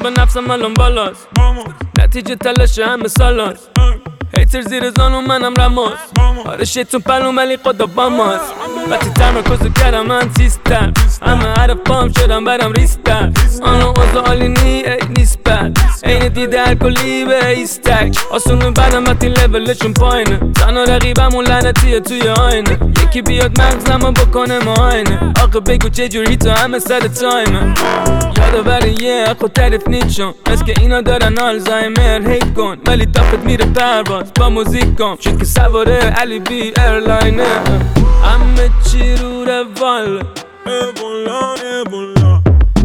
به نفسم الان بالاست، نتیجه تلاش همه سالاست. هیتر زیر زانو منم رماس، آره شیطون پلو ولی خدا با ماست. وقتی تمرکز کردم من سیستم، همه حرف پام شدم برم ریستر. آنو اوضاع عالی نی نیست بد، این دیده الکلی به ایستک. آسونه بدم وقتی لولشون پایینه، تنها رقیبمون لعنتیه توی آینه. یکی بیاد مغزمو بکنه معاینه، آقا بگو چجوری تو همه سر تایمه. یادآور یه خود تعریف نیچون، از که اینا دارن آلزایمر. هیت کن ولی دافت میره پرواز با موزیک کن، شد که سواره علی بی ایرلاینه. همه چی رو روال ایبولا ایبولا،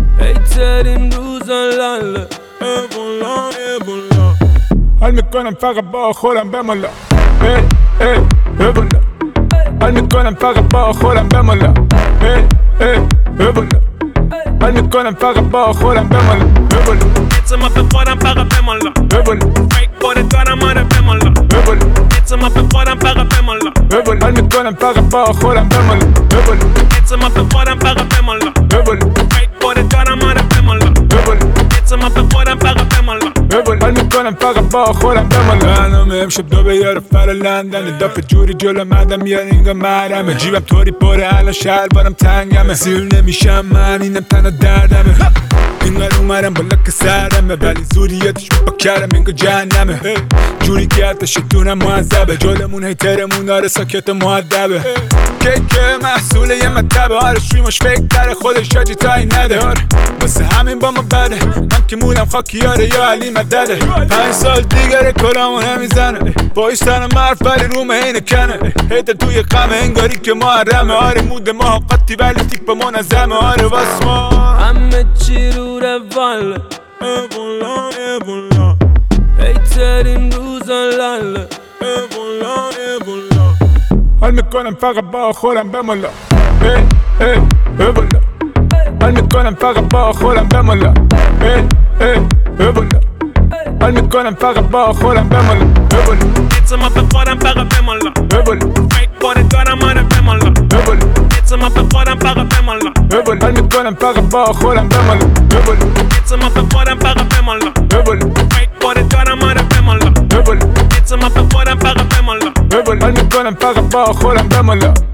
هیتر این روزا لاله ایبولا ایبولا. حال میکنم فقط با خودم بمالا، ای ای ایبولا. حال میکنم فقط با خودم بمالا، ای ای ایبولا. حال میکنم فقط با خودم بمالا، ایبولا. اعتماد به خودم فقط بمالا، ایبولا. فکر خودت دارم آره بمالا، ایبولا. اعتماد به خودم فقط بمالا، ایبولا. حال میکنم فقط با خودم بمالا، ایبولا. اعتماد به خودم فقط بمالا، ایبولا. فکر خودت دارم آره بمالا، ایبولا. اعتماد به خودم فقط بمالا. حال میکنم فقط با خودم بمالا. برنامه امشب دو بیاره فر لندن، دافه جوری جلو مدم میاد اینگا مرمه. جیبم طوری پره الان شهر بارم تنگمه، سیر نمیشم من اینم تنها دردمه. اینقدر اومرم بالا که سرمه، ولی زوریتش با کرم اینگا جهنمه. جوری که حتی شیطونم معذبه، جلمون هیترمون آره ساکت مؤدبه. که محصول یه مطبه، آره شویمش فکر داره خودش آجی تایی نده. آره واسه همین با ما بده، من که مولم خاکیاره یا علی مدده. 5 سال دیگره کلامو نمیزنه، باش تنم مرف ولی رومه اینه کنه. هیتر توی قمه انگاری که محرمه، آره مود ما قطی ولی تیک با منظمه. آره واس ما همه چی رو روال ایبولا ایبولا، هیتر این روزا لاله ایبولا ایبولا. حال میکنم فقط با خودم بمالا، ای ای ایبولا. حال میکنم فقط با خودم بمالا، ای ای ایبولا. حال میکنم فقط با خودم بمالا، ایبولا. اعتماد به خودم فقط بمالا، ایبولا. فکر خودت دارم آره بمالا، ایبولا. اعتماد به خودم فقط بمالا، ایبولا. حال میکنم فقط با خودم بمالا، ایبولا. اعتماد به خودم فقط بمالا، ایبولا. فکر خودت دارم آره بمالا، ایبولا. اعتماد به خودم فقط بمالا. ایبولا. حال میکنم فقط با خودم بمالا.